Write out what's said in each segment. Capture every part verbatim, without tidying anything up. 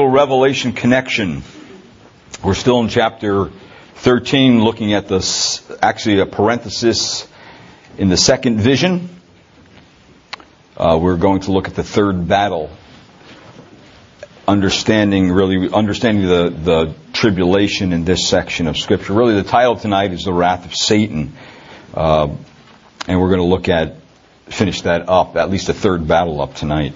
Revelation connection. We're still in chapter thirteen, looking at this, actually a parenthesis in the second vision. Uh, we're going to look at the third battle, understanding really understanding the the tribulation in this section of Scripture. Really, the title tonight is the wrath of Satan, uh, and we're going to look at finish that up, at least a third battle up tonight.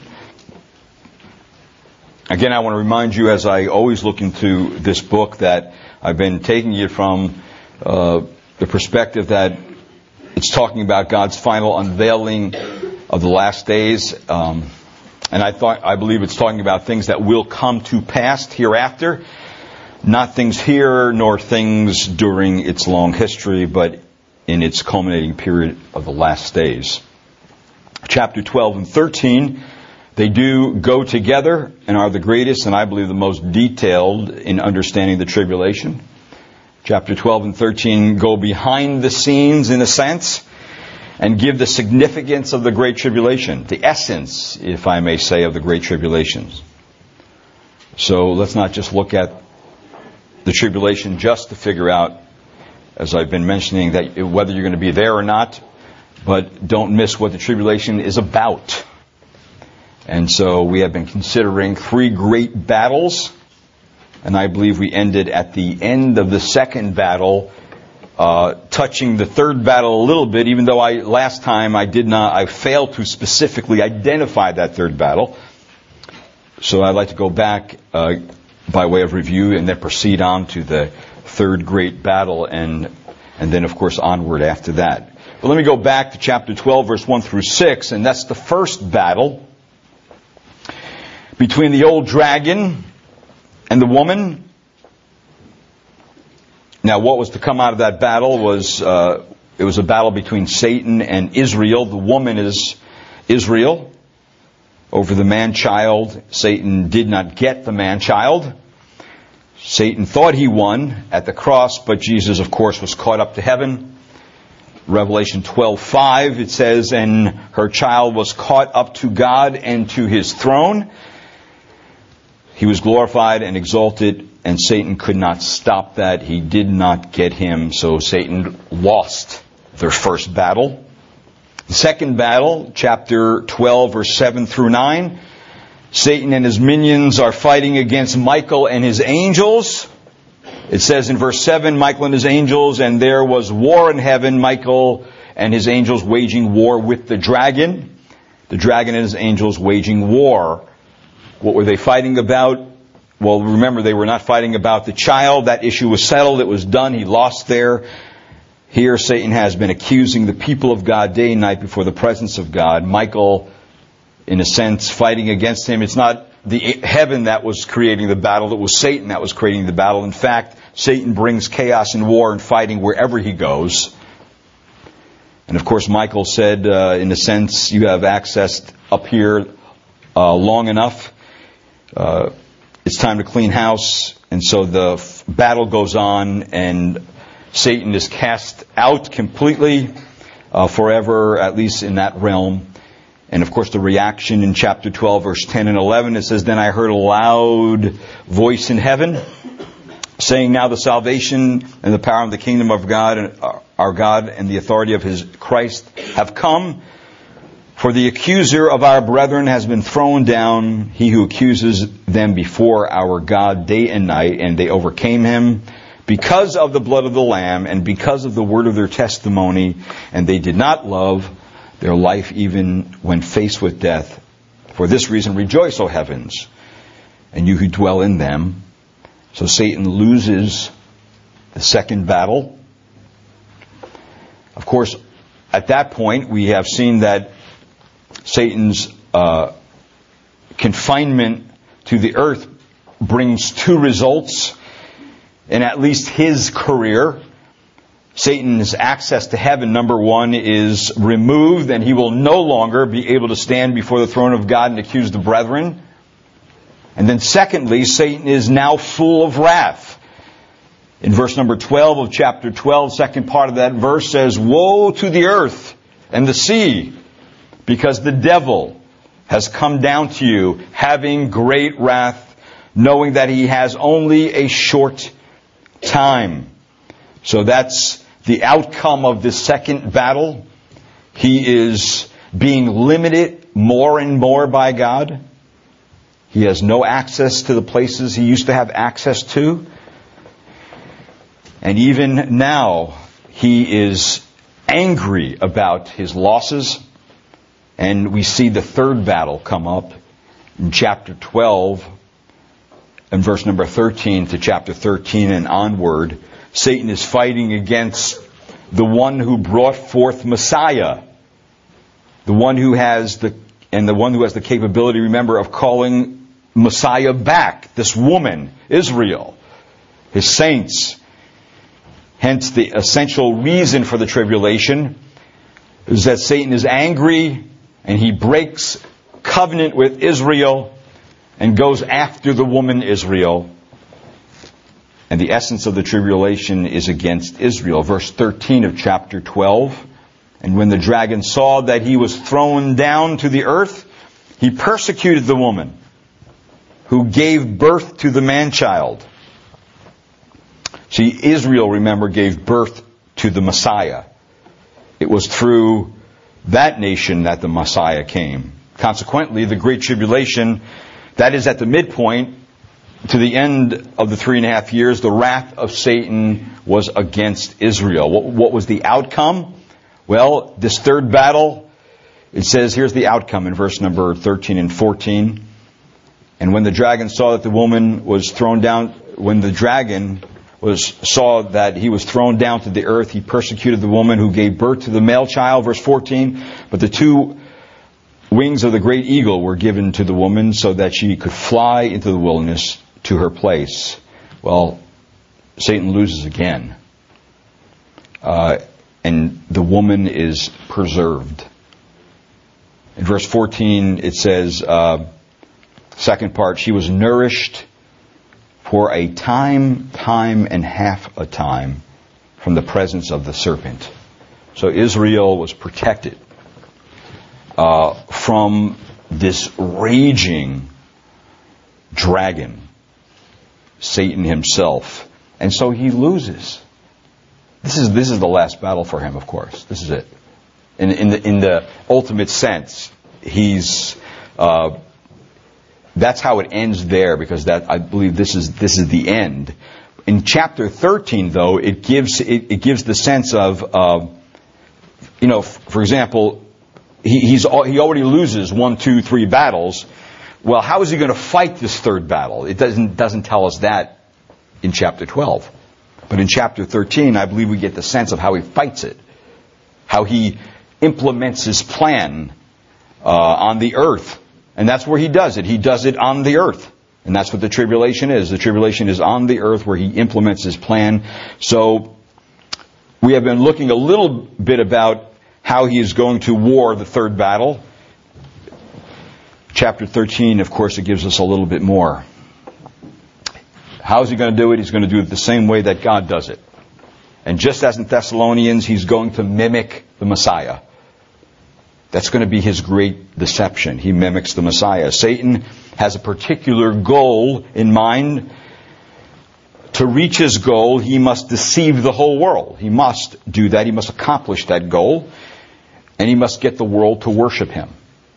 Again, I want to remind you, as I always look into this book, that I've been taking it from uh, the perspective that it's talking about God's final unveiling of the last days, um, and I thought I believe it's talking about things that will come to pass hereafter, not things here nor things during its long history, but in its culminating period of the last days. Chapter twelve and thirteen. They do go together and are the greatest and I believe the most detailed in understanding the tribulation. Chapter twelve and thirteen go behind the scenes in a sense and give the significance of the Great Tribulation, the essence, if I may say, of the Great Tribulations. So let's not just look at the tribulation just to figure out, as I've been mentioning, that whether you're going to be there or not, but don't miss what the tribulation is about. And so we have been considering three great battles, and I believe we ended at the end of the second battle, uh, touching the third battle a little bit, even though I last time I did not, I failed to specifically identify that third battle. So I'd like to go back uh, by way of review and then proceed on to the third great battle, and and then of course onward after that. But let me go back to chapter twelve, verse one through six, and that's the first battle between the old dragon and the woman. Now, what was to come out of that battle was, uh, it was a battle between Satan and Israel. The woman is Israel over the man-child. Satan did not get the man-child. Satan thought he won at the cross, but Jesus, of course, was caught up to heaven. Revelation twelve five, it says, and her child was caught up to God and to His throne. He was glorified and exalted, and Satan could not stop that. He did not get him, so Satan lost their first battle. The second battle, chapter twelve, verse seven through nine, Satan and his minions are fighting against Michael and his angels. It says in verse seven, Michael and his angels, and there was war in heaven, Michael and his angels waging war with the dragon. The dragon and his angels waging war. What were they fighting about? Well, remember, they were not fighting about the child. That issue was settled. It was done. He lost there. Here, Satan has been accusing the people of God day and night before the presence of God. Michael, in a sense, fighting against him. It's not the heaven that was creating the battle. It was Satan that was creating the battle. In fact, Satan brings chaos and war and fighting wherever he goes. And of course, Michael said, uh, in a sense, you have accessed up here uh, long enough. Uh, it's time to clean house, and so the f- battle goes on, and Satan is cast out completely, uh, forever, at least in that realm. And of course, the reaction in chapter twelve, verse ten and eleven, it says, then I heard a loud voice in heaven, saying, now the salvation and the power of the kingdom of God, and our God, and the authority of His Christ have come. For the accuser of our brethren has been thrown down, he who accuses them before our God day and night, and they overcame him because of the blood of the Lamb and because of the word of their testimony, and they did not love their life even when faced with death. For this reason rejoice, O heavens, and you who dwell in them. So Satan loses the second battle. Of course, at that point, we have seen that Satan's uh, confinement to the earth brings two results in at least his career. Satan's access to heaven, number one, is removed, and he will no longer be able to stand before the throne of God and accuse the brethren. And then secondly, Satan is now full of wrath. In verse number twelve of chapter twelve, second part of that verse says, woe to the earth and the sea, because the devil has come down to you, having great wrath, knowing that he has only a short time. So that's the outcome of this second battle. He is being limited more and more by God. He has no access to the places he used to have access to. And even now, he is angry about his losses. And we see the third battle come up in chapter twelve and verse number thirteen to chapter thirteen and onward. Satan is fighting against the one who brought forth Messiah. The one who has the, and the one who has the capability, remember, of calling Messiah back. This woman, Israel, his saints. Hence the essential reason for the tribulation is that Satan is angry and he breaks covenant with Israel and goes after the woman Israel. And the essence of the tribulation is against Israel. Verse thirteen of chapter twelve. And when the dragon saw that he was thrown down to the earth, he persecuted the woman who gave birth to the man-child. See, Israel, remember, gave birth to the Messiah. It was through that nation that the Messiah came. Consequently, the Great Tribulation, that is at the midpoint, to the end of the three and a half years, the wrath of Satan was against Israel. What, what was the outcome? Well, this third battle, it says, here's the outcome in verse number thirteen and fourteen. And when the dragon saw that the woman was thrown down, when the dragon was saw that he was thrown down to the earth, he persecuted the woman who gave birth to the male child, verse fourteen. But the two wings of the great eagle were given to the woman so that she could fly into the wilderness to her place. Well, Satan loses again. Uh, and the woman is preserved. In verse fourteen, it says, uh, second part, she was nourished for a time, time and half a time from the presence of the serpent. So Israel was protected uh, from this raging dragon, Satan himself. And so he loses. This is this is the last battle for him, of course. This is it. In, in, the, in the ultimate sense, he's... Uh, That's how it ends there, because that I believe this is this is the end. In chapter thirteen, though, it gives it, it gives the sense of, uh, you know, f- for example, he, he's he already loses one, two, three battles. Well, how is he going to fight this third battle? It doesn't doesn't tell us that in chapter twelve, but in chapter thirteen, I believe we get the sense of how he fights it, how he implements his plan uh, on the earth. And that's where he does it. He does it on the earth. And that's what the tribulation is. The tribulation is on the earth where he implements his plan. So we have been looking a little bit about how he is going to war the third battle. Chapter thirteen, of course, it gives us a little bit more. How is he going to do it? He's going to do it the same way that God does it. And just as in Thessalonians, he's going to mimic the Messiah. That's going to be his great deception. He mimics the Messiah. Satan has a particular goal in mind. To reach his goal, he must deceive the whole world. He must do that. He must accomplish that goal. And he must get the world to worship him.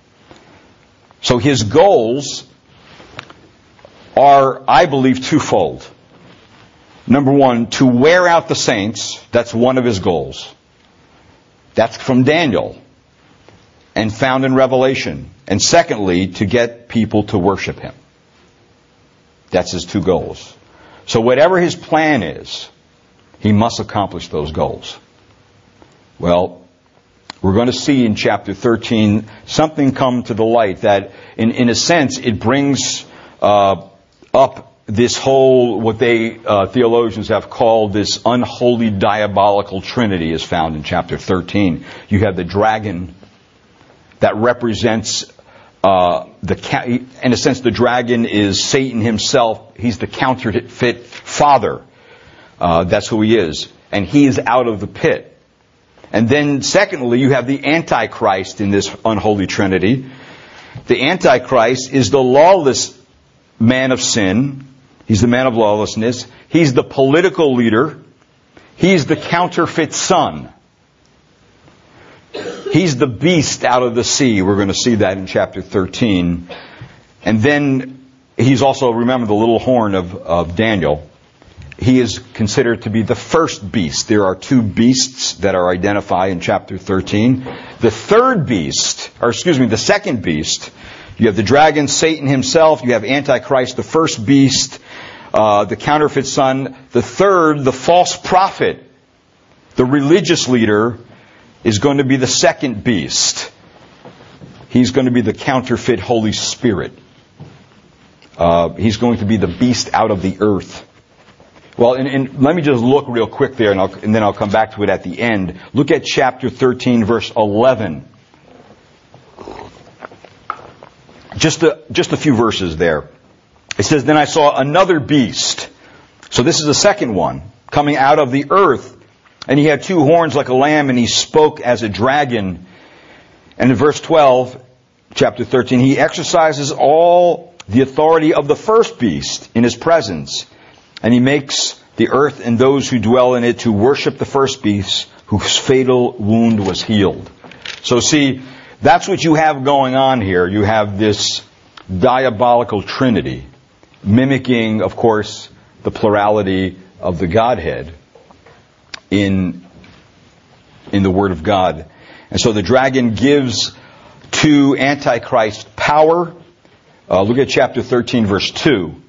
So his goals are, I believe, twofold. Number one, to wear out the saints. That's one of his goals. That's from Daniel and found in Revelation. And secondly, to get people to worship him. That's his two goals. So whatever his plan is, he must accomplish those goals. Well, we're going to see in chapter thirteen something come to the light that, in, in a sense, it brings uh, up this whole, what they, uh, theologians have called this unholy diabolical trinity is found in chapter thirteen. You have the dragon that represents, uh, the, in a sense, the dragon is Satan himself. He's the counterfeit father. Uh, that's who he is. And he is out of the pit. And then secondly, you have the Antichrist in this unholy trinity. The Antichrist is the lawless man of sin. He's the man of lawlessness. He's the political leader. He's the counterfeit son. He's the beast out of the sea. We're going to see that in chapter thirteen. And then he's also, remember, the little horn of, of Daniel. He is considered to be the first beast. There are two beasts that are identified in chapter thirteen. The third beast, or excuse me, the second beast, you have the dragon, Satan himself. You have Antichrist, the first beast, uh, the counterfeit son. The third, the false prophet, the religious leader, is going to be the second beast. He's going to be the counterfeit Holy Spirit. Uh, he's going to be the beast out of the earth. Well, and, and let me just look real quick there, and, I'll, and then I'll come back to it at the end. Look at chapter thirteen, verse eleven. Just a, just a few verses there. It says, "Then I saw another beast." So this is the second one, coming out of the earth. And he had two horns like a lamb, and he spoke as a dragon. And in verse twelve, chapter thirteen, he exercises all the authority of the first beast in his presence. And he makes the earth and those who dwell in it to worship the first beast, whose fatal wound was healed. So see, that's what you have going on here. You have this diabolical trinity, mimicking, of course, the plurality of the Godhead in, in the Word of God. And so the dragon gives to Antichrist power. Uh, look at chapter thirteen, verse two.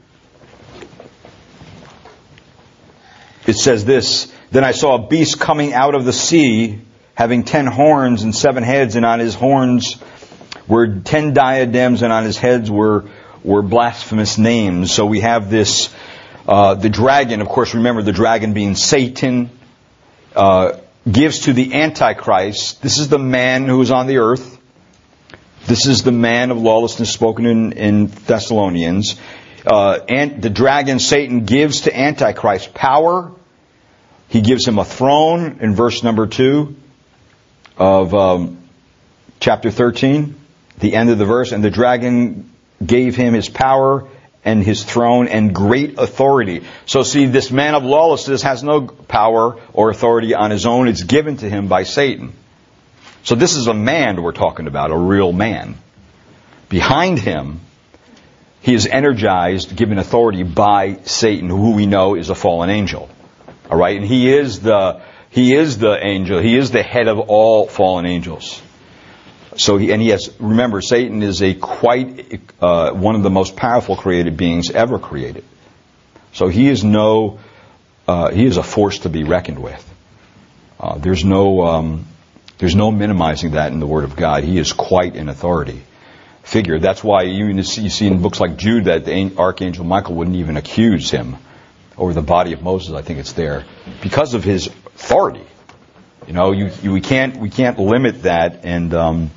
It says this, "Then I saw a beast coming out of the sea, having ten horns and seven heads, and on his horns were ten diadems, and on his heads were were blasphemous names." So we have this, uh, the dragon, of course, remember the dragon being Satan, uh, gives to the Antichrist. This is the man who is on the earth. This is the man of lawlessness spoken in, in Thessalonians. Uh, and the dragon, Satan, gives to Antichrist power. He gives him a throne in verse number two of um, chapter thirteen, the end of the verse. "And the dragon gave him his power and his throne and great authority." So see, this man of lawlessness has no power or authority on his own. It's given to him by Satan. So this is a man we're talking about, a real man. Behind him, he is energized, given authority by Satan, who we know is a fallen angel. All right, and he is the he is the angel. He is the head of all fallen angels. So he, and he has, remember, Satan is a quite uh, one of the most powerful created beings ever created. So he is no uh, he is a force to be reckoned with. Uh, there's no um, there's no minimizing that in the Word of God. He is quite an authority figure. That's why you see, you see in books like Jude that the Archangel Michael wouldn't even accuse him over the body of Moses. I think it's there because of his authority. You know, you, you we can't we can't limit that and um,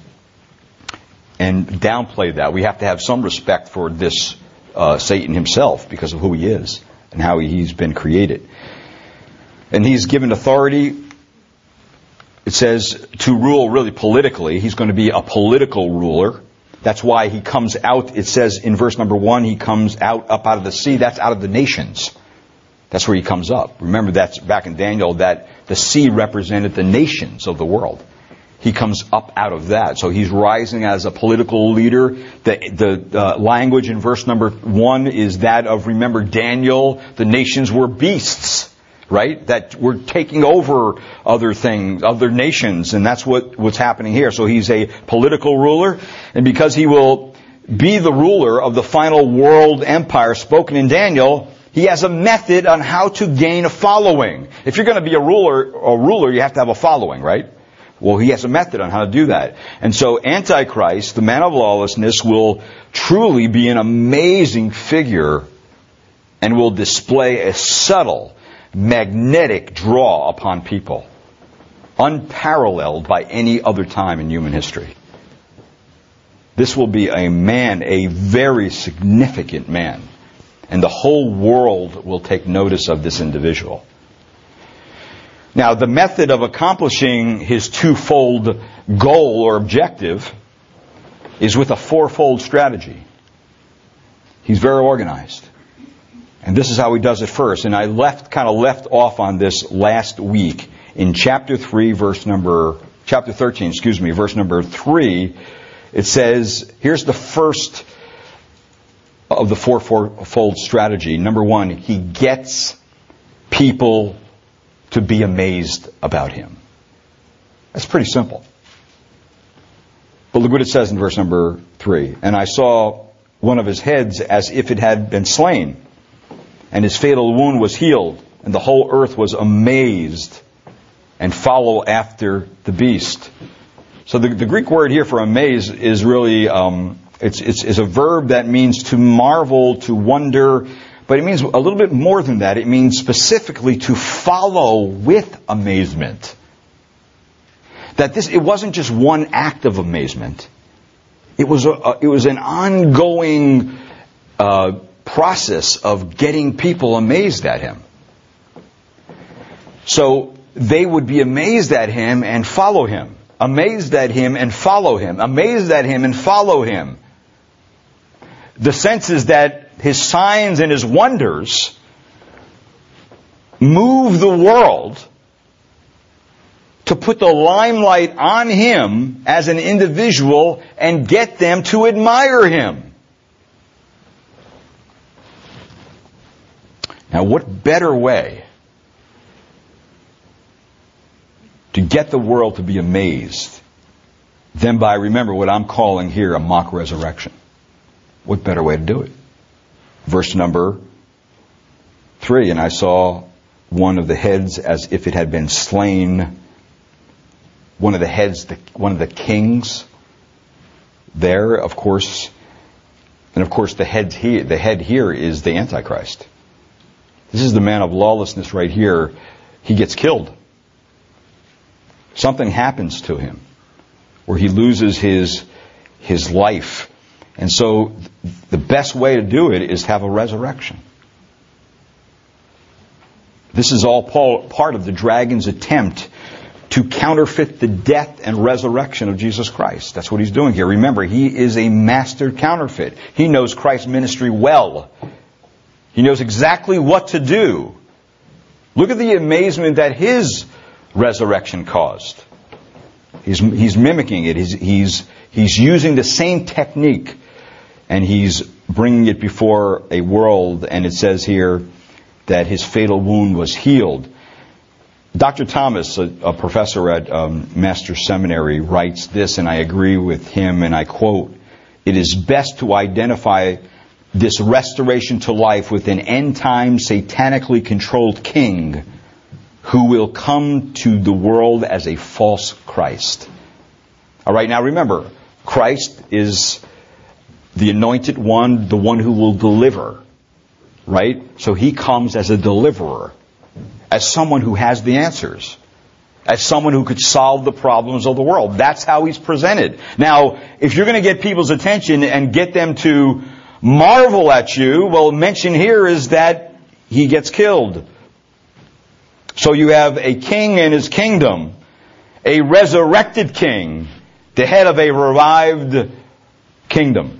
and downplay that. We have to have some respect for this uh, Satan himself because of who he is and how he, he's been created. And he's given authority. It says to rule really politically. He's going to be a political ruler. That's why he comes out, it says in verse number one, he comes out up out of the sea. That's out of the nations. That's where he comes up. Remember, that's back in Daniel, that the sea represented the nations of the world. He comes up out of that. So he's rising as a political leader. The, the uh, language in verse number one is that of, remember, Daniel, the nations were beasts. Right? That we're taking over other things, other nations, and that's what, what's happening here. So he's a political ruler, and because he will be the ruler of the final world empire spoken in Daniel, he has a method on how to gain a following. If you're going to be a ruler, a ruler, you have to have a following, right? Well, he has a method on how to do that. And so Antichrist, the man of lawlessness, will truly be an amazing figure and will display a subtle, magnetic draw upon people, unparalleled by any other time in human history. This will be a man, a very significant man, and the whole world will take notice of this individual. Now, the method of accomplishing his twofold goal or objective is with a fourfold strategy. He's very organized. And this is how he does it first. And I left, kind of left off on this last week in chapter three, verse number, chapter thirteen, excuse me, verse number three. It says, here's the first of the fourfold strategy. Number one, he gets people to be amazed about him. That's pretty simple. But look what it says in verse number three. And I saw one of his heads as if it had been slain, and his fatal wound was healed, and the whole earth was amazed and follow after the beast. So the, the Greek word here for amaze is really, um, it's, it's, it's a verb that means to marvel, to wonder, but it means a little bit more than that. It means specifically to follow with amazement. That this, it wasn't just one act of amazement. It was a, it was an ongoing uh, process of getting people amazed at him. So they would be amazed at him and follow him. Amazed at him and follow him. Amazed at him and follow him. The sense is that his signs and his wonders move the world to put the limelight on him as an individual and get them to admire him. Now, what better way to get the world to be amazed than by, remember what I'm calling here, a mock resurrection? What better way to do it? Verse number three, and I saw one of the heads as if it had been slain. One of the heads, the, one of the kings there, of course, and of course the head here, the head here is the Antichrist. This is the man of lawlessness right here. He gets killed. Something happens to him where he loses his his life. And so the best way to do it is have a resurrection. This is all part of the dragon's attempt to counterfeit the death and resurrection of Jesus Christ. That's what he's doing here. Remember, he is a master counterfeit. He knows Christ's ministry well. He knows exactly what to do. Look at the amazement that his resurrection caused. He's, he's mimicking it. He's, he's, he's using the same technique, and he's bringing it before a world, and it says here that his fatal wound was healed. Doctor Thomas, a, a professor at um, Master Seminary, writes this, and I agree with him, and I quote, "It is best to identify this restoration to life with an end-time satanically controlled king who will come to the world as a false Christ." All right, now remember, Christ is the anointed one, the one who will deliver, right? So he comes as a deliverer, as someone who has the answers, as someone who could solve the problems of the world. That's how he's presented. Now, if you're going to get people's attention and get them to marvel at you, well, mention here is that he gets killed. So you have a king and his kingdom, a resurrected king, the head of a revived kingdom.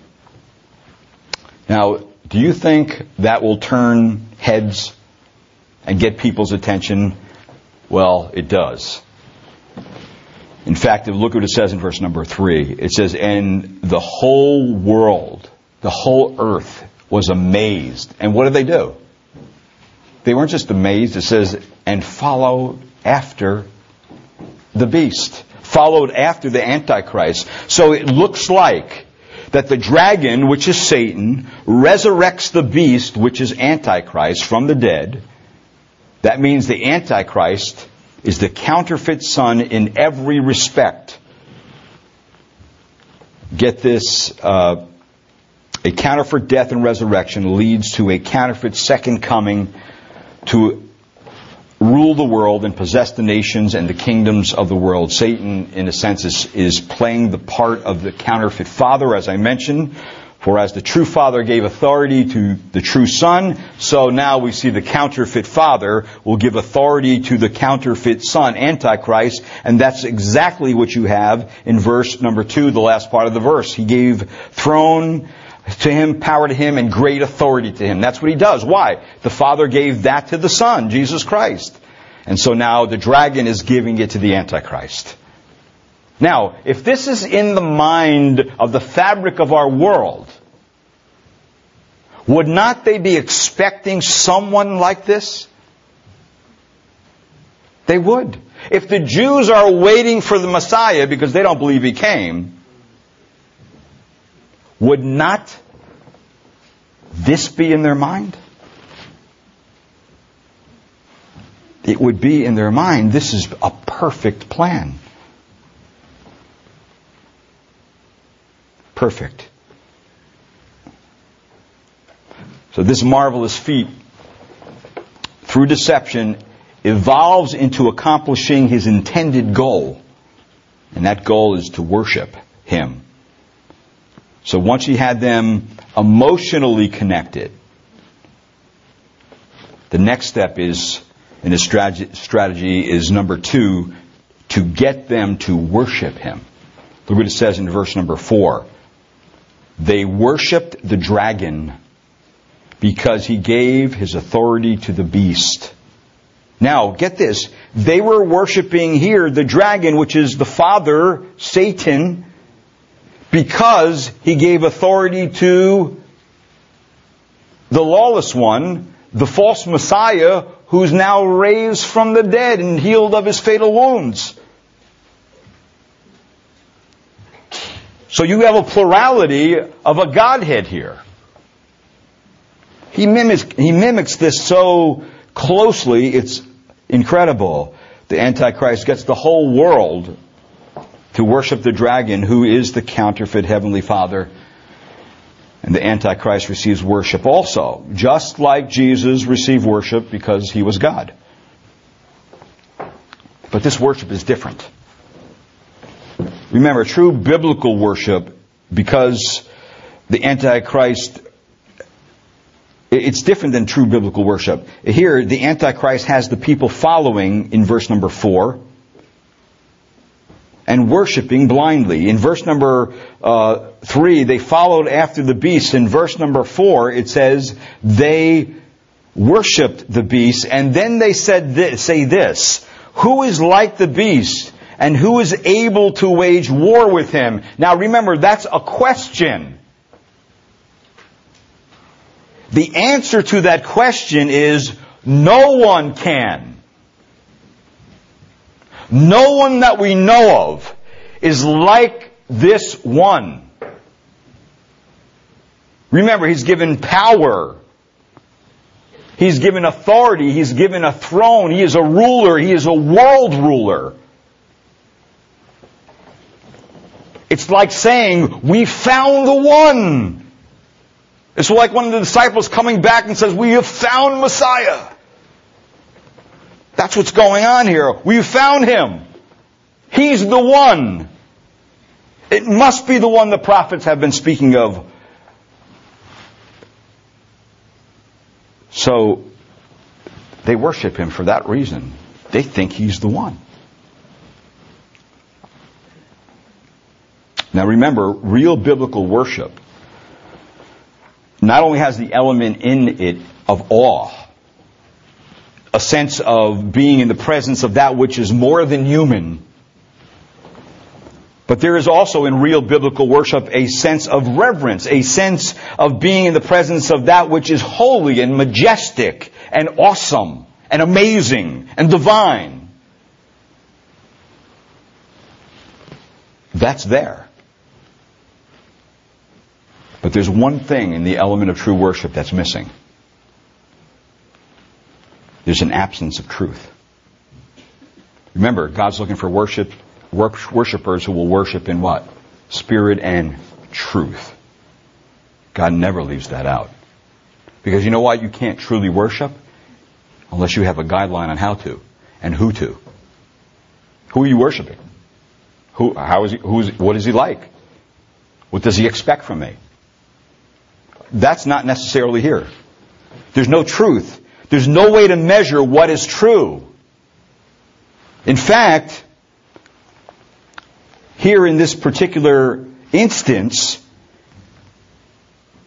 Now, do you think that will turn heads and get people's attention? Well, it does. In fact, look what it says in verse number three. It says, "And the whole world, the whole earth was amazed." And what did they do? They weren't just amazed. It says, "and followed after the beast." Followed after the Antichrist. So it looks like that the dragon, which is Satan, resurrects the beast, which is Antichrist, from the dead. That means the Antichrist is the counterfeit son in every respect. Get this, uh, a counterfeit death and resurrection leads to a counterfeit second coming to rule the world and possess the nations and the kingdoms of the world. Satan, in a sense, is, is playing the part of the counterfeit father, as I mentioned. For as the true father gave authority to the true son, so now we see the counterfeit father will give authority to the counterfeit son, Antichrist, and that's exactly what you have in verse number two, the last part of the verse. He gave throne to him, power to him, and great authority to him. That's what he does. Why? The Father gave that to the Son, Jesus Christ. And so now the dragon is giving it to the Antichrist. Now, if this is in the mind of the fabric of our world, would not they be expecting someone like this? They would. If the Jews are waiting for the Messiah because they don't believe he came, would not this be in their mind? It would be in their mind. This is a perfect plan. Perfect. So this marvelous feat, through deception, evolves into accomplishing his intended goal. And that goal is to worship him. So once he had them emotionally connected, the next step is, in his strategy, strategy is number two, to get them to worship him. Look what it says in verse number four. They worshipped the dragon because he gave his authority to the beast. Now, get this. They were worshiping here the dragon, which is the father, Satan, because he gave authority to the lawless one, the false Messiah, who's now raised from the dead and healed of his fatal wounds. So you have a plurality of a Godhead here. He mimics, he mimics this so closely, it's incredible. The Antichrist gets the whole world to worship the dragon, who is the counterfeit Heavenly Father. And the Antichrist receives worship also, just like Jesus received worship because he was God. But this worship is different. Remember, true biblical worship, because the Antichrist, it's different than true biblical worship. Here, the Antichrist has the people following in verse number four and worshiping blindly. In verse number uh, three, they followed after the beast. In verse number four, it says they worshipped the beast, and then they said this, say this, who is like the beast? And who is able to wage war with him? Now remember, that's a question. The answer to that question is no one can. No one that we know of is like this one. Remember, he's given power. He's given authority. He's given a throne. He is a ruler. He is a world ruler. It's like saying, we found the one. It's like one of the disciples coming back and says, we have found Messiah. That's what's going on here. We found him. He's the one. It must be the one the prophets have been speaking of. So, they worship him for that reason. They think he's the one. Now remember, real biblical worship not only has the element in it of awe, a sense of being in the presence of that which is more than human, but there is also in real biblical worship a sense of reverence, a sense of being in the presence of that which is holy and majestic and awesome and amazing and divine. That's there. But there's one thing in the element of true worship that's missing. There's an absence of truth. Remember, God's looking for worship, worshipers who will worship in what? Spirit and truth. God never leaves that out. Because you know why you can't truly worship? Unless you have a guideline on how to and who to. Who are you worshiping? Who, how is he, who is, what is he like? What does he expect from me? That's not necessarily here. There's no truth. There's no way to measure what is true. In fact, here in this particular instance,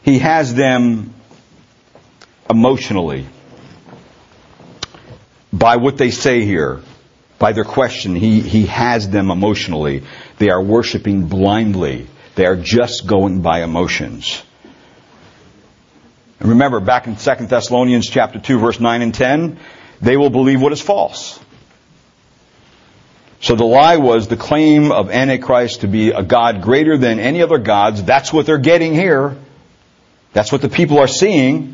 He has them emotionally. By what they say here, by their question, he, he has them emotionally. They are worshiping blindly. They are just going by emotions. And remember, back in Second Thessalonians chapter two, verse nine and ten, they will believe what is false. So the lie was the claim of Antichrist to be a god greater than any other gods. That's what they're getting here. That's what the people are seeing.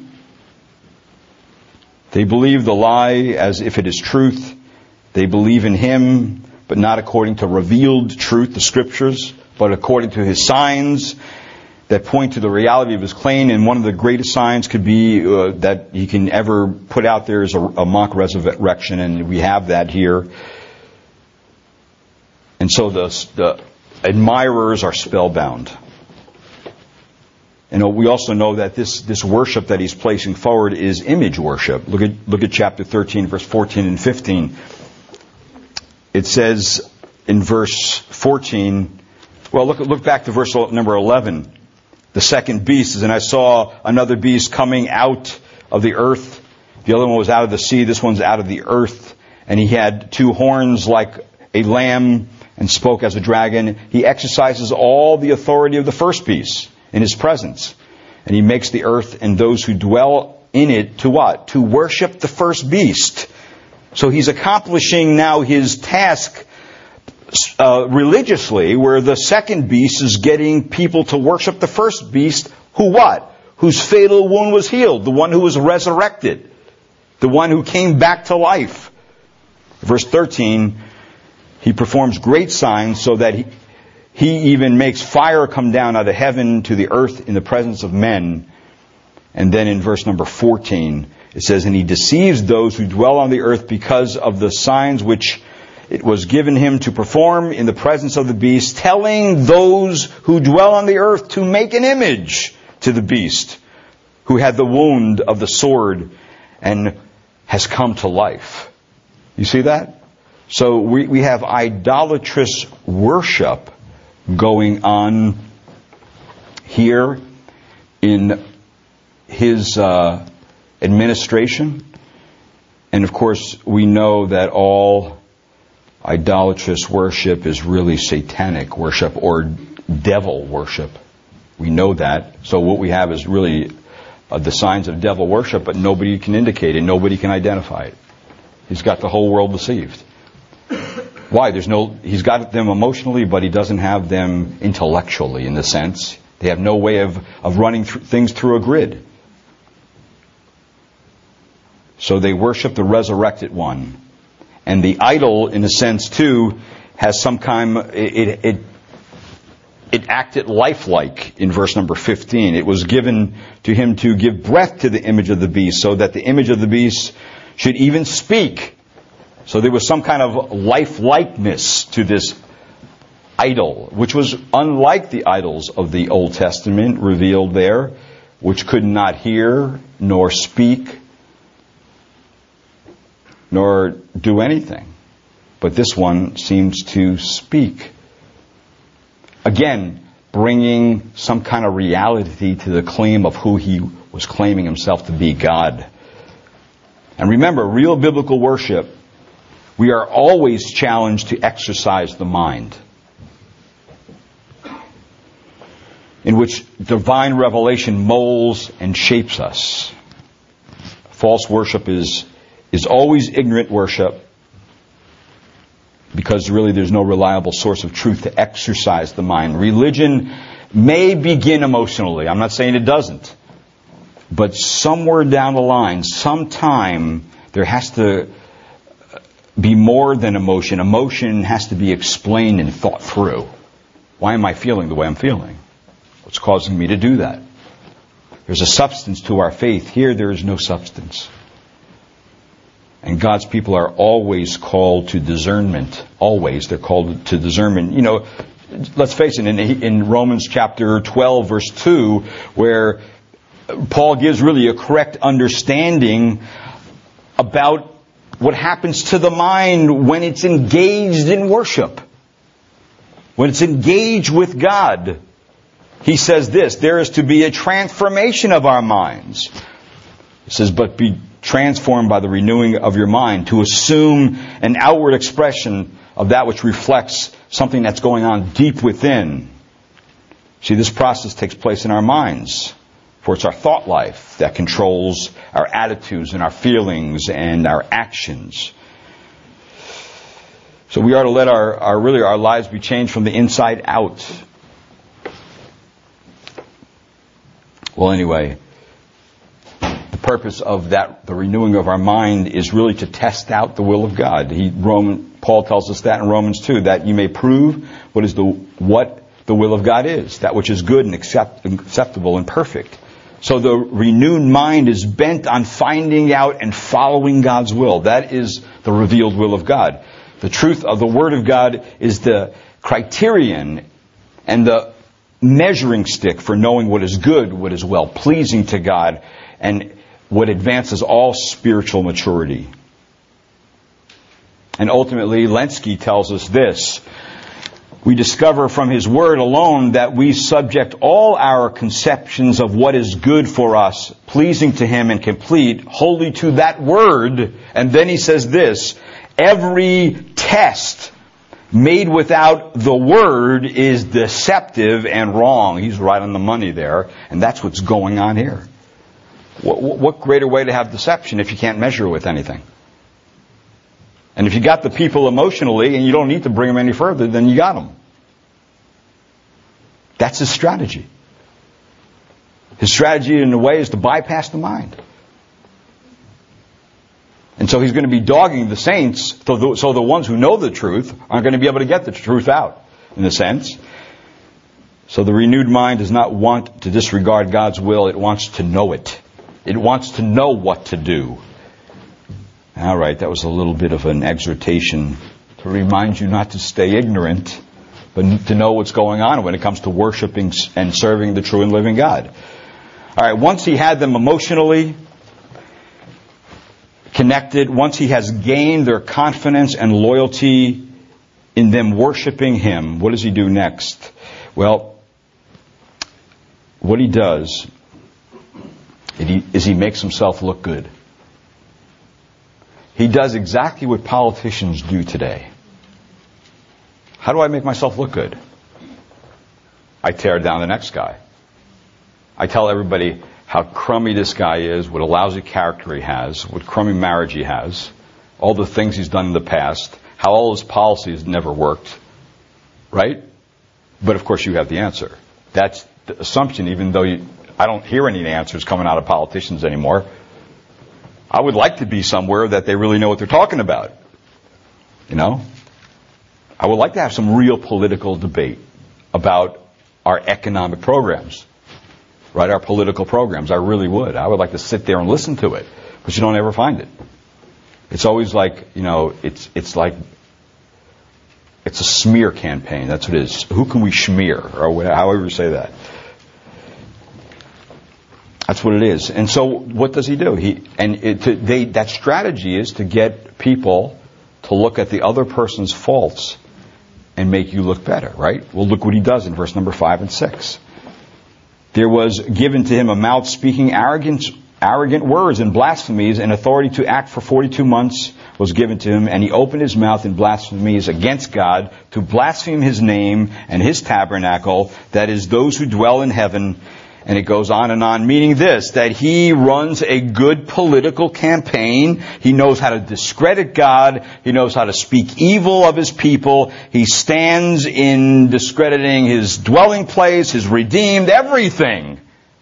They believe the lie as if it is truth. They believe in him, but not according to revealed truth, the scriptures, but according to his signs that point to the reality of his claim. And one of the greatest signs could be uh, that he can ever put out there is a, a mock resurrection, and we have that here. And so the, the admirers are spellbound. And we also know that this, this worship that he's placing forward is image worship. Look at, look at chapter thirteen, verse fourteen and fifteen. It says in verse fourteen, well, look, look back to verse number eleven. The second beast says, and I saw another beast coming out of the earth. The other one was out of the sea. This one's out of the earth. And he had two horns like a lamb and spoke as a dragon. He exercises all the authority of the first beast in his presence. And he makes the earth and those who dwell in it to what? To worship the first beast. So he's accomplishing now his task uh, religiously, where the second beast is getting people to worship the first beast, who what? Whose fatal wound was healed, the one who was resurrected, the one who came back to life. Verse thirteen, he performs great signs so that he, he even makes fire come down out of heaven to the earth in the presence of men. And then in verse number fourteen, it says, and he deceives those who dwell on the earth because of the signs which it was given him to perform in the presence of the beast, telling those who dwell on the earth to make an image to the beast, who had the wound of the sword and has come to life. You see that? So we, we have idolatrous worship going on here in his uh, administration. And of course, we know that all idolatrous worship is really satanic worship or devil worship. We know that. So what we have is really uh, the signs of devil worship, but nobody can indicate it. Nobody can identify it. He's got the whole world deceived. Why? There's no. He's got them emotionally, but he doesn't have them intellectually in the sense. They have no way of, of running th- things through a grid. So they worship the resurrected one. And the idol, in a sense, too, has some kind, it, it, it acted lifelike in verse number fifteen. It was given to him to give breath to the image of the beast, so that the image of the beast should even speak. So there was some kind of lifelikeness to this idol, which was unlike the idols of the Old Testament revealed there, which could not hear, nor speak, nor do anything. But this one seems to speak. Again, bringing some kind of reality to the claim of who he was claiming himself to be, God. And remember, real biblical worship, we are always challenged to exercise the mind, in which divine revelation molds and shapes us. False worship is is always ignorant worship, because really there's no reliable source of truth to exercise the mind. Religion may begin emotionally. I'm not saying it doesn't. But somewhere down the line, sometime, there has to be more than emotion. Emotion has to be explained and thought through. Why am I feeling the way I'm feeling? What's causing me to do that? There's a substance to our faith. Here there is no substance. And God's people are always called to discernment. Always. They're called to discernment. You know, let's face it, in, in Romans chapter twelve, verse two, where Paul gives really a correct understanding about what happens to the mind when it's engaged in worship. When it's engaged with God. he says this, there is to be a transformation of our minds. It says, but be transformed by the renewing of your mind, to assume an outward expression of that which reflects something that's going on deep within. See, this process takes place in our minds, for it's our thought life that controls our attitudes and our feelings and our actions. So we are to let our, our really our lives be changed from the inside out. Well, anyway, the purpose of that, the renewing of our mind, is really to test out the will of God. He, Roman, Paul tells us that in Romans two, that you may prove what is the what the will of God is, that which is good and accept, acceptable and perfect. So the renewed mind is bent on finding out and following God's will. That is the revealed will of God. The truth of the Word of God is the criterion and the measuring stick for knowing what is good, what is well pleasing to God, and what advances all spiritual maturity. And ultimately, Lenski tells us this. We discover from his word alone that we subject all our conceptions of what is good for us, pleasing to him and complete, wholly to that word. And then he says this, every test made without the word is deceptive and wrong. He's right on the money there. And that's what's going on here. What, what greater way to have deception if you can't measure it with anything? And if you got the people emotionally and you don't need to bring them any further, then you got them. That's his strategy. His strategy in a way is to bypass the mind. And so he's going to be dogging the saints, so the, so the ones who know the truth aren't going to be able to get the truth out, in a sense. So the renewed mind does not want to disregard God's will, it wants to know it. It wants to know what to do. All right, that was a little bit of an exhortation to remind you not to stay ignorant, but to know what's going on when it comes to worshiping and serving the true and living God. All right, once he had them emotionally connected, once he has gained their confidence and loyalty in them worshiping him, what does he do next? Well, what he does is he makes himself look good. He does exactly what politicians do today. How do I make myself look good? I tear down the next guy. I tell everybody how crummy this guy is, what a lousy character he has, what crummy marriage he has, all the things he's done in the past, how all his policies never worked. Right? But of course you have the answer. That's the assumption, even though you, I don't hear any answers coming out of politicians anymore. I would like to be somewhere that they really know what they're talking about. You know? I would like to have some real political debate about our economic programs. Right? Our political programs. I really would. I would like to sit there and listen to it. But you don't ever find it. It's always like, you know, it's it's like, it's a smear campaign. That's what it is. Who can we smear? Or however you say that. That's what it is. And so what does he do? He and it, to, they, that strategy is to get people to look at the other person's faults and make you look better, right? Well, look what he does in verse number five and six. There was given to him a mouth speaking arrogant, arrogant words and blasphemies, and authority to act for forty-two months was given to him, and he opened his mouth in blasphemies against God to blaspheme his name and his tabernacle, that is, those who dwell in heaven. And it goes on and on, meaning this, that he runs a good political campaign. He knows how to discredit God. He knows how to speak evil of his people. He stands in discrediting his dwelling place, his redeemed, everything.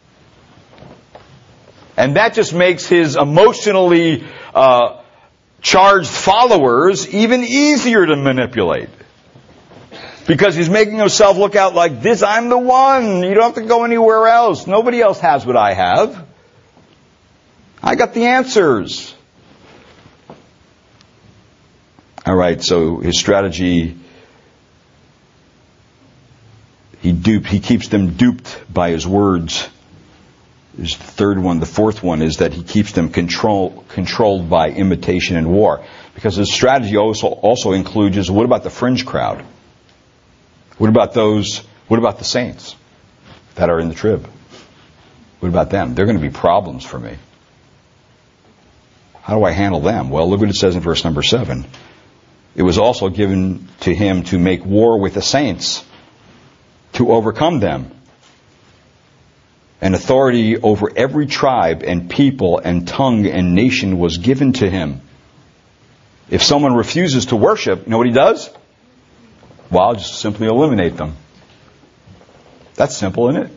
And that just makes his emotionally uh, charged followers even easier to manipulate. Because he's making himself look out like this, I'm the one. You don't have to go anywhere else. Nobody else has what I have. I got the answers. All right, so his strategy, he duped, he keeps them duped by his words. There's the third one. The fourth one is that he keeps them control, controlled by imitation and war. Because his strategy also, also includes, what about the fringe crowd? What about those, what about the saints? that are in the trib. What about them? They're going to be problems for me. How do I handle them? Well, look what it says in verse number seven. It was also given to him to make war with the saints, to overcome them. And authority over every tribe and people and tongue and nation was given to him. If someone refuses to worship, you know what he does? Well, I'll just simply eliminate them. That's simple, isn't it?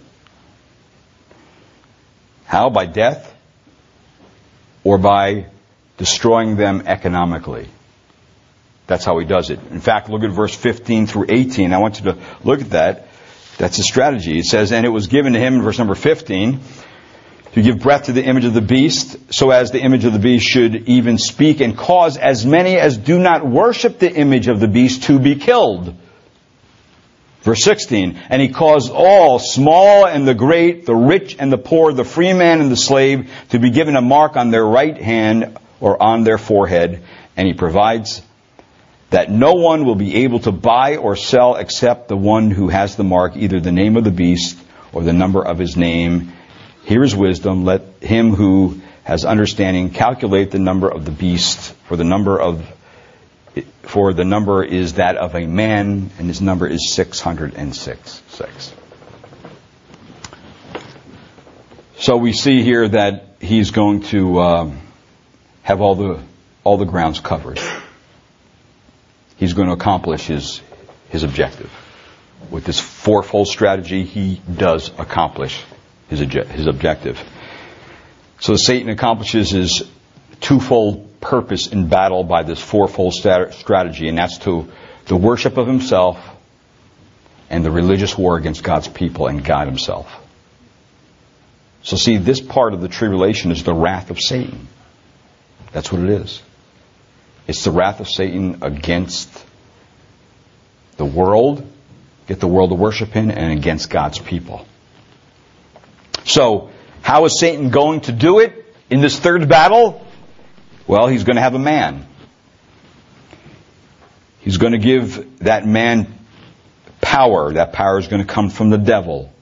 How? By death or by destroying them economically. That's how he does it. In fact, look at verse fifteen through eighteen. I want you to look at that. That's a strategy. It says, and it was given to him, in verse number fifteen, to give breath to the image of the beast, so as the image of the beast should even speak and cause as many as do not worship the image of the beast to be killed. Verse sixteen, and he caused all, small and the great, the rich and the poor, the free man and the slave, to be given a mark on their right hand or on their forehead, and he provides that no one will be able to buy or sell except the one who has the mark, either the name of the beast or the number of his name. Here is wisdom. Let him who has understanding calculate the number of the beast, for the number of for the number is that of a man, and his number is six hundred and six. Six. So we see here that he's going to um, have all the all the grounds covered. He's going to accomplish his his objective. With this fourfold strategy, he does accomplish his his objective. So Satan accomplishes his twofold purpose in battle by this fourfold strategy, and that's to the worship of himself and the religious war against God's people and God himself. So see, this part of the tribulation is the wrath of Satan. That's what it is. It's the wrath of Satan against the world, get the world to worship him, and against God's people. So, how is Satan going to do it in this third battle? Well, he's going to have a man. He's going to give that man power. That power is going to come from the devil.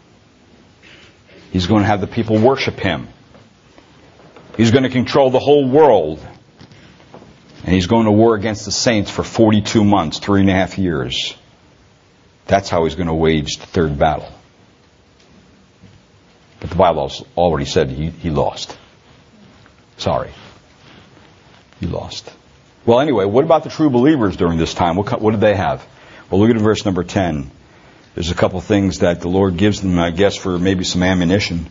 He's going to have the people worship him. He's going to control the whole world. And he's going to war against the saints for forty-two months, three and a half years. That's how he's going to wage the third battle. But the Bible already said he, he lost. Sorry. He lost. Well, anyway, what about the true believers during this time? What, what did they have? Well, look at verse number ten. There's a couple things that the Lord gives them, I guess, for maybe some ammunition.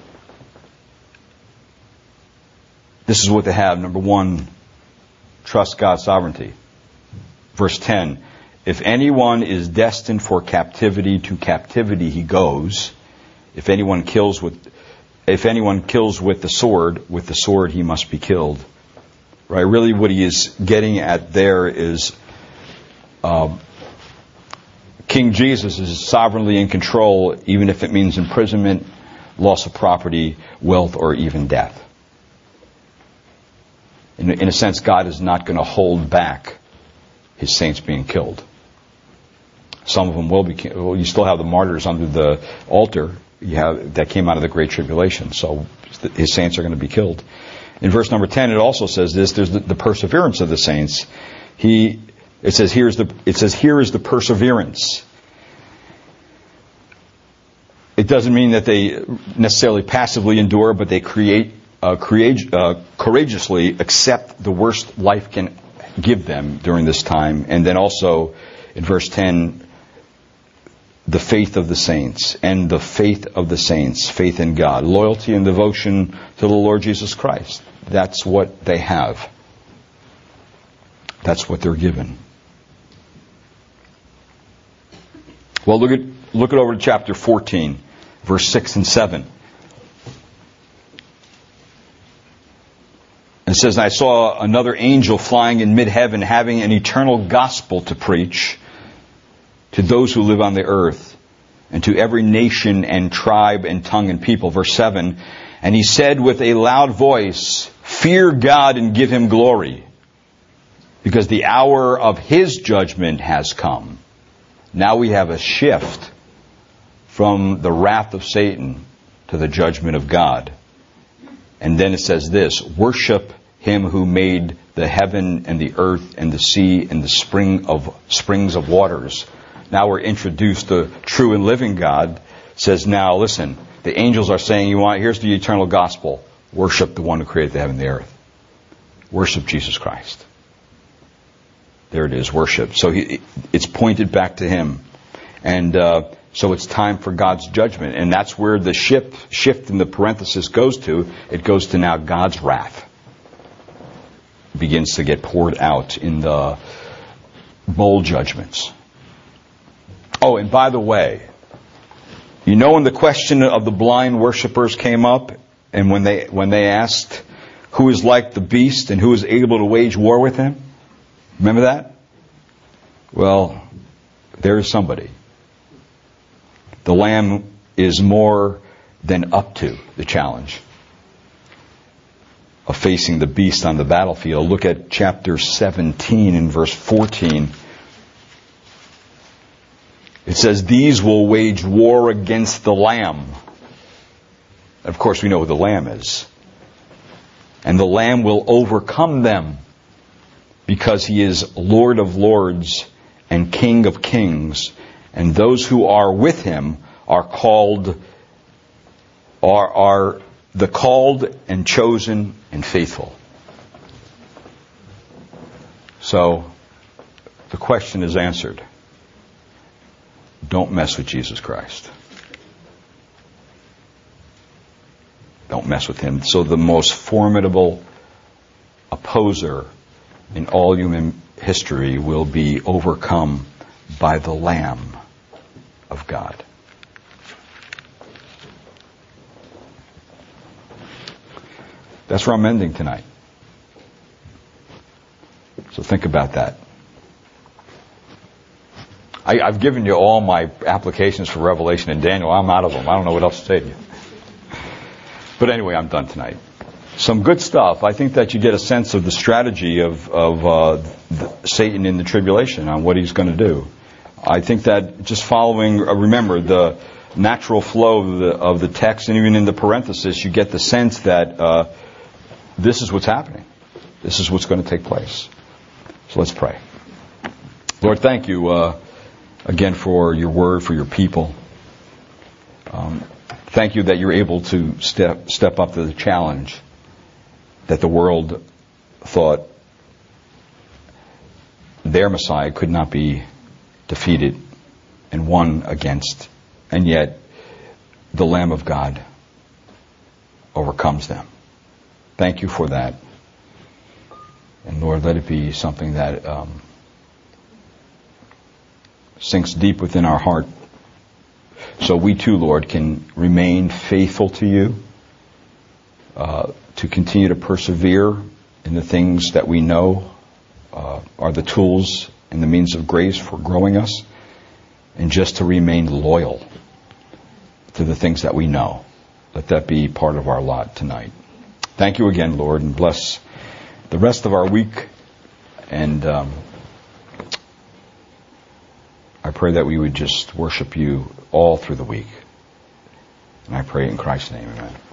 This is what they have. Number one, trust God's sovereignty. Verse ten, if anyone is destined for captivity, to captivity he goes. If anyone kills with, if anyone kills with the sword, with the sword he must be killed. Right? Really, what he is getting at there is uh, King Jesus is sovereignly in control, even if it means imprisonment, loss of property, wealth, or even death. In, in a sense, God is not going to hold back his saints being killed. Some of them will be killed. Well, you still have the martyrs under the altar. You have that came out of the Great Tribulation. So his saints are going to be killed. In verse number ten, it also says this: there's the, the perseverance of the saints. He it says here's the it says here is the perseverance. It doesn't mean that they necessarily passively endure, but they create. Uh, create, uh, courageously accept the worst life can give them during this time. And then also in verse ten, the faith of the saints and the faith of the saints, faith in God, loyalty and devotion to the Lord Jesus Christ. That's what they have. That's what they're given. Well, look at look at over to chapter fourteen, verse six and seven. It says, I saw another angel flying in mid-heaven, having an eternal gospel to preach to those who live on the earth, and to every nation and tribe and tongue and people. Verse seven, and he said with a loud voice, fear God and give him glory, because the hour of his judgment has come. Now we have a shift from the wrath of Satan to the judgment of God. And then it says this, worship him who made the heaven and the earth and the sea and the spring of springs of waters. Now we're introduced to true and living God. Says, now listen, the angels are saying, you want, here's the eternal gospel. Worship the one who created the heaven and the earth. Worship Jesus Christ. There it is, worship. So he, it's pointed back to him. And uh, so it's time for God's judgment. And that's where the shift, shift in the parenthesis goes to. It goes to now God's wrath. It begins to get poured out in the bowl judgments. Oh, and by the way, you know when the question of the blind worshipers came up, and when they when they asked who is like the beast and who is able to wage war with him? Remember that? Well, there is somebody. The Lamb is more than up to the challenge of facing the beast on the battlefield. Look at chapter seventeen and verse fourteen. It says, these will wage war against the Lamb. Of course, we know who the Lamb is. And the Lamb will overcome them because he is Lord of lords and King of kings. And those who are with him are called, are, are the called and chosen and faithful. So, the question is answered. Don't mess with Jesus Christ. Don't mess with him. So the most formidable opposer in all human history will be overcome by the Lamb of God. That's where I'm ending tonight. So think about that. I, I've given you all my applications for Revelation and Daniel. I'm out of them. I don't know what else to say to you. But anyway, I'm done tonight. Some good stuff. I think that you get a sense of the strategy of, of uh, the, Satan in the tribulation on what he's going to do. I think that just following, uh, remember, the natural flow of the, of the text, and even in the parenthesis, you get the sense that uh, this is what's happening. This is what's going to take place. So let's pray. Lord, thank you uh, again for your word, for your people. Um, thank you that you're able to step step up to the challenge that the world thought their Messiah could not be defeated and won against. And yet, the Lamb of God overcomes them. Thank you for that. And Lord, let it be something that um, sinks deep within our heart, so we too, Lord, can remain faithful to you, uh, to continue to persevere in the things that we know uh, are the tools and the means of grace for growing us, and just to remain loyal to the things that we know. Let that be part of our lot tonight. Thank you again, Lord, and bless the rest of our week. And um, I pray that we would just worship you all through the week. And I pray in Christ's name, amen.